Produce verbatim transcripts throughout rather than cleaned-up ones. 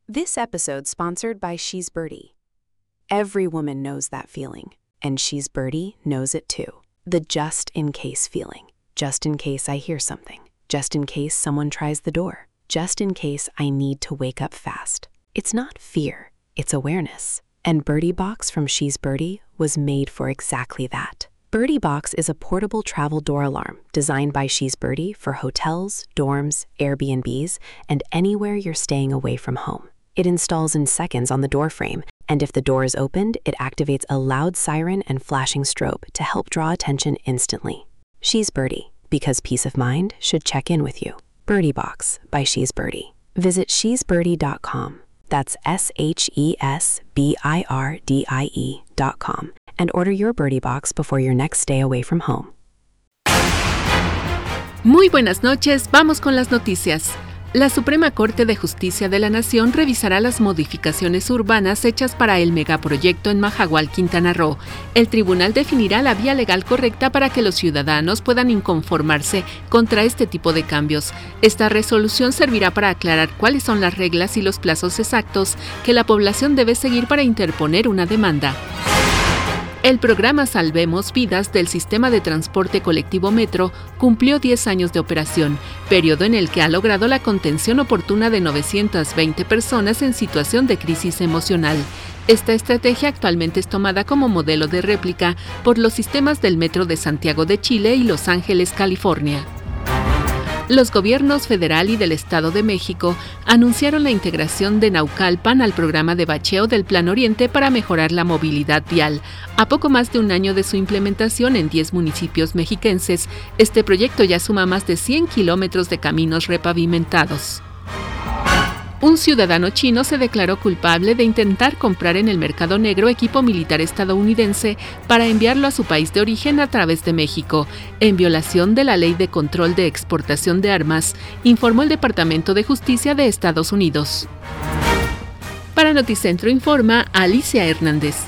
This episode sponsored by She's Birdie. Every woman knows that feeling, and She's Birdie knows it too. The just-in-case feeling. Just in case I hear something. Just in case someone tries the door. Just in case I need to wake up fast. It's not fear, it's awareness. And Birdie Box from She's Birdie was made for exactly that. Birdie Box is a portable travel door alarm designed by She's Birdie for hotels, dorms, Airbnbs, and anywhere you're staying away from home. It installs in seconds on the door frame, and if the door is opened, it activates a loud siren and flashing strobe to help draw attention instantly. She's Birdie, because peace of mind should check in with you. Birdie Box by She's Birdie. Visit she's birdie dot com. That's S H E S B I R D I E dot com. And order your Birdie Box before your next stay away from home. Muy buenas noches, vamos con las noticias. La Suprema Corte de Justicia de la Nación revisará las modificaciones urbanas hechas para el megaproyecto en Majagual, Quintana Roo. El tribunal definirá la vía legal correcta para que los ciudadanos puedan inconformarse contra este tipo de cambios. Esta resolución servirá para aclarar cuáles son las reglas y los plazos exactos que la población debe seguir para interponer una demanda. El programa Salvemos Vidas del Sistema de Transporte Colectivo Metro cumplió diez años de operación, periodo en el que ha logrado la contención oportuna de novecientas veinte personas en situación de crisis emocional. Esta estrategia actualmente es tomada como modelo de réplica por los sistemas del Metro de Santiago de Chile y Los Ángeles, California. Los gobiernos federal y del Estado de México anunciaron la integración de Naucalpan al programa de bacheo del Plan Oriente para mejorar la movilidad vial. A poco más de un año de su implementación en diez municipios mexiquenses, este proyecto ya suma más de cien kilómetros de caminos repavimentados. Un ciudadano chino se declaró culpable de intentar comprar en el mercado negro equipo militar estadounidense para enviarlo a su país de origen a través de México, en violación de la Ley de Control de Exportación de Armas, informó el Departamento de Justicia de Estados Unidos. Para Noticentro Informa, Alicia Hernández.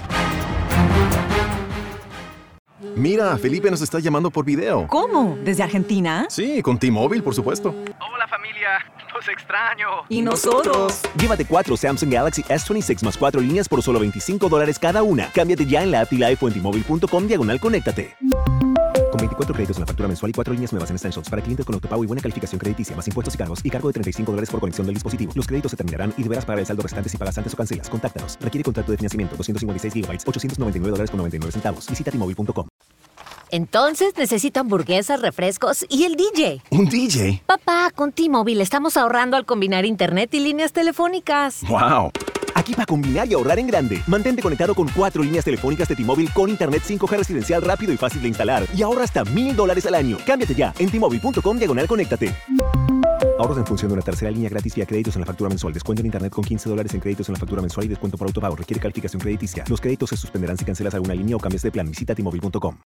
Mira, Felipe nos está llamando por video. ¿Cómo? ¿Desde Argentina? Sí, con T-Mobile, por supuesto. Hola familia, los extraño. ¿Y nosotros? Llévate cuatro Samsung Galaxy S veintiséis más cuatro líneas por solo veinticinco dólares cada una. Cámbiate ya en la app T-Life o en T-Mobile punto com diagonal conéctate. Con veinticuatro créditos en la factura mensual y cuatro líneas nuevas en Essentials para clientes con autopago y buena calificación crediticia, más impuestos y cargos y cargo de treinta y cinco dólares por conexión del dispositivo. Los créditos se terminarán y deberás pagar el saldo restante si pagas antes o cancelas. Contáctanos. Requiere contrato de financiamiento. doscientos cincuenta y seis gigabytes, ochocientos noventa y nueve dólares con noventa y nueve centavos. Visita T Mobile punto com. Entonces necesito hamburguesas, refrescos y el D J. ¿Un D J? Papá, con T-Mobile estamos ahorrando al combinar internet y líneas telefónicas. ¡Wow! Aquí para combinar y ahorrar en grande. Mantente conectado con cuatro líneas telefónicas de T-Mobile con internet cinco G residencial rápido y fácil de instalar. Y ahorra hasta mil dólares al año. Cámbiate ya en T Mobile punto com diagonal conéctate. Ahorros en función de una tercera línea gratis vía créditos en la factura mensual. Descuento en internet con quince dólares en créditos en la factura mensual y descuento por autopago. Requiere calificación crediticia. Los créditos se suspenderán si cancelas alguna línea o cambias de plan. Visita T Mobile punto com.